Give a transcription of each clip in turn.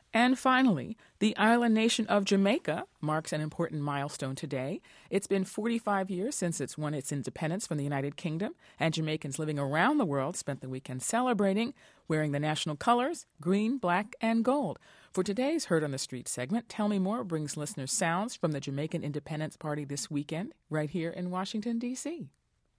And finally, the island nation of Jamaica marks an important milestone today. It's been 45 years since it's won its independence from the United Kingdom, and Jamaicans living around the world spent the weekend celebrating, wearing the national colors, green, black, and gold. For today's Heard on the Street segment, Tell Me More brings listeners sounds from the Jamaican Independence Party this weekend, right here in Washington, D.C.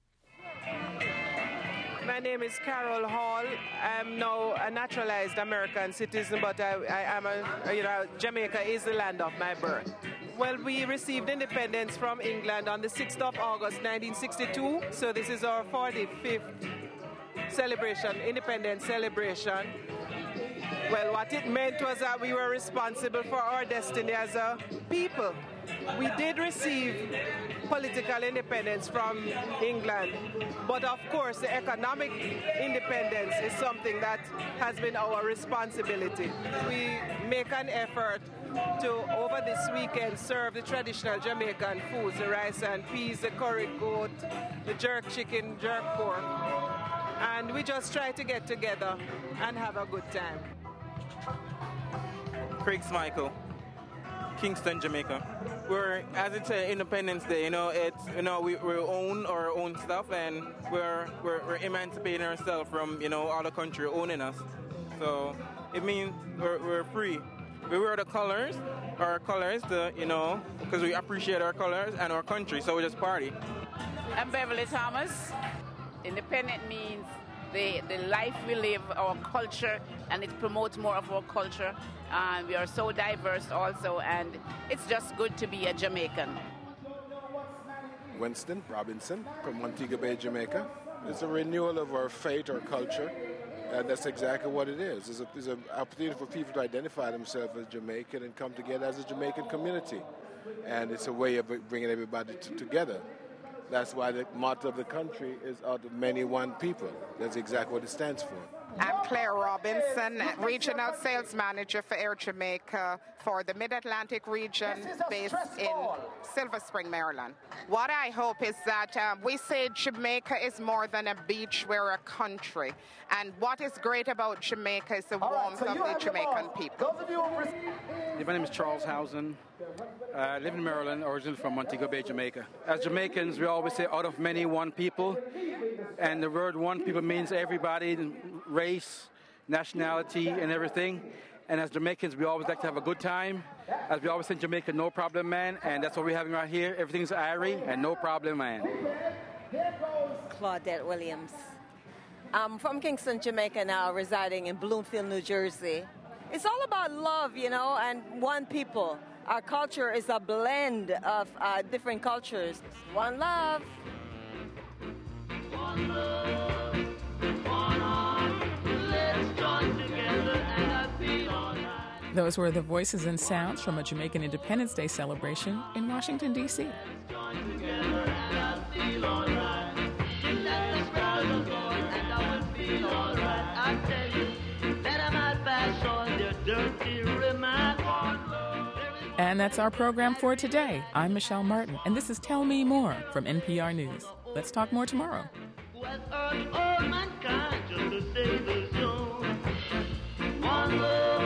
My name is Carol Hall. I'm now a naturalized American citizen, but I am Jamaica is the land of my birth. Well, we received independence from England on the 6th of August, 1962. So this is our 45th independence celebration. Well, what it meant was that we were responsible for our destiny as a people. We did receive political independence from England, but of course the economic independence is something that has been our responsibility. We make an effort to, over this weekend, serve the traditional Jamaican foods, the rice and peas, the curry goat, the jerk chicken, jerk pork, and we just try to get together and have a good time. Craig Michael, Kingston, Jamaica. We're, as it's Independence Day, we own our own stuff, and we're emancipating ourselves from all the country owning us. So it means we're free. We wear our colors because we appreciate our colors and our country. So we just party. I'm Beverly Thomas. Independent means the life we live, our culture, and it promotes more of our culture. We are so diverse also, and it's just good to be a Jamaican. Winston Robinson from Montego Bay, Jamaica. It's a renewal of our faith, our culture, and that's exactly what it is. It's an opportunity for people to identify themselves as Jamaican and come together as a Jamaican community. And it's a way of bringing everybody together. That's why the motto of the country is out of many one people. That's exactly what it stands for. I'm Claire Robinson, Regional Sales Manager for Air Jamaica for the Mid-Atlantic region based in Silver Spring, Maryland. What I hope is that we say Jamaica is more than a beach, we're a country. And what is great about Jamaica is the warmth of the Jamaican people. My name is Charles Housen. I live in Maryland, originally from Montego Bay, Jamaica. As Jamaicans, we always say out of many, one people. And the word one people means everybody, race, nationality, and everything. And as Jamaicans, we always like to have a good time. As we always say in Jamaica, no problem, man. And that's what we're having right here. Everything's airy and no problem, man. Claudette Williams. I'm from Kingston, Jamaica now, residing in Bloomfield, New Jersey. It's all about love, and one people. Our culture is a blend of different cultures. One love. One love, one heart. Let's join together and I feel all right. Those were the voices and sounds from a Jamaican Independence Day celebration in Washington, D.C. Let's join together and I feel all right. Let the stars go and I will feel all right. I tell you, that I might pass on their dirty remarks. And that's our program for today. I'm Michelle Martin, and this is Tell Me More from NPR News. Let's talk more tomorrow. Who has urged all mankind just to save his own. One love.